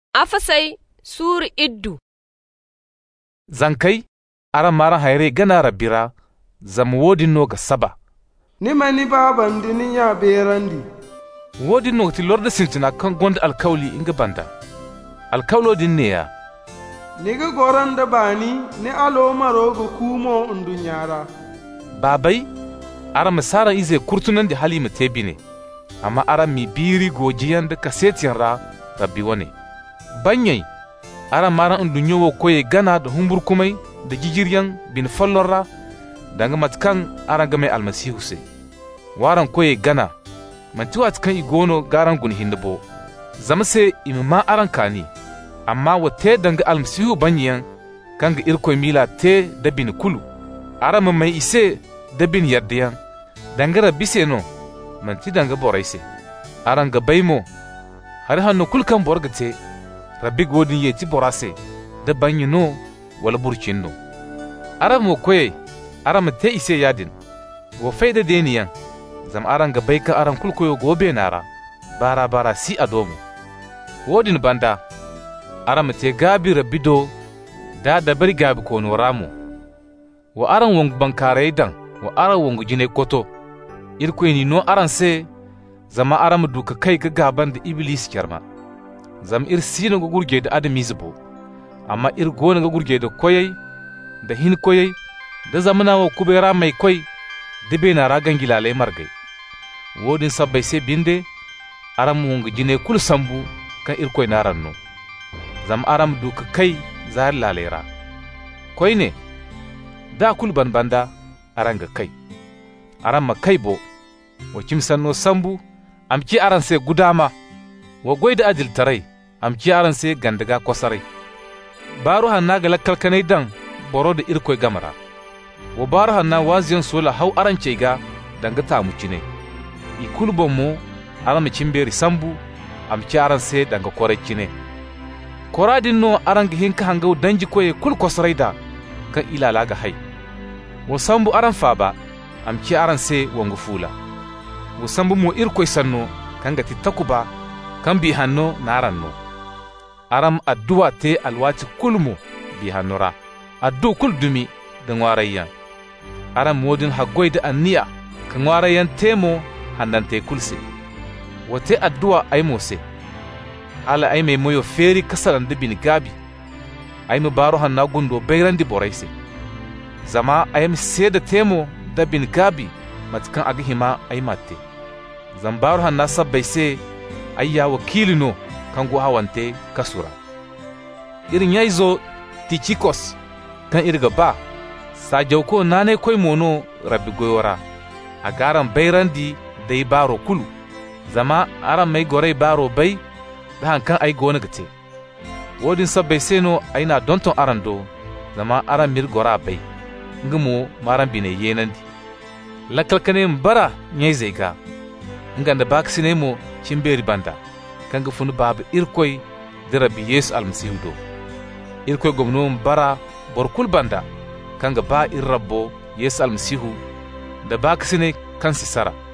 Afasai Sura iddu. Zankai aran mara hayre gana rabira zam wodin no ga saba. Ni mani babandi ni ya berandi. Wodin no ti lorda sintina kan gonda alkawli inga banda. Alkawlo din ne ya. Ni ga goran da bani ni alo maro ga kumo undunyara. Babai aran misara ize kurtunan di halima tebi ne. Amma aran mi biri gojiyan da kasetiyan ra rabbi wane. Banyai aran maran undunyo wo koye gana da humbur kumai da jijiryan bin fallorra danga matkan aran game almasihu se waran koye gana mantiwa tkan igono garan gun hindabo zama se imma aran kani amma wate danga almasihu banyan kanga irkoy mila te da bin kulu aran mai ise da bin yardiyan danga rabbi se no manti danga boraise aran ga baymo har hanno kulkan borgate rabbi godin ye ti borase da banyi no wala burcin no aram mo koye aram te ise yadin wo faida deniyan zam aran ga baika aran kulkoyo gobe nara bara si adomu wodin banda aram te gabi rabbi do da bari gabi ko no ramu wo aran wong bankare dan wo aran wong jine koto irkoy ni no aran se zama aram duka kai ga gaban da iblis kyarma zam ir sino go gurge da adami zubo amma ir gona go gurge da koyai da hin koyai da zamana wa kubera mai koy dibe na ragan gilalai margai wodin sabbai sai binde aram wonga jine kul sambu kan ir koy naranno zam aram duka kai zar lalera koy ne da kul banbanda aranga kai aram ma kai bo wo kimsanno sambu amki aran sai gudama wa goyda adil tarai amki aran sai gandaga kosarai baro hanna ga lakkalkanai dan boro da irkoy gamara wa baro hanna waziyan sola hau aran cega danga tamuci ne ikulbon mo aran micin beri sambu amki aran sai danga koraki ne koradin no aran ga hinka hangau danji koye kul kosarai da kan ilala ga hai wa sambu aran faba amki aran sai wangu fula wa sambu mo irkoy sanno kanga titakuba kan bi hanno naranno aram addu'a te alwati kulmu bi hannora addu kul dumi da ngwarayyan aram modin hagoy da anniya kan ngwarayyan temo handante kulse wote addu'a ay mose ala ay mai moyo feri kasaran da bin gabi ay mu baro hanna gundo bayrandi boraise zama ay mi seda temo da bin gabi matkan agihima ay matte zambaro hanna sabbai se ayya wakilino kan go hawante kasura irin yaizo tichikos kan irga ba sa jauko nane koy mono rabbi goyora a garan bayrandi dai baro kulu zama aran mai gorai baro bai da hankan ai gona gate wodin sabbai seno aina donton arando zama aran mir gora bai ngumo maran bine yenandi lakalkane mbara nyai zaiga nganda baksine mo cimberi banda kanga funu baba irkoy da rabbi yesu almasihu do irkoy gomno bara borkul banda kanga ba ir rabbo yesu almasihu da baksine kan sisara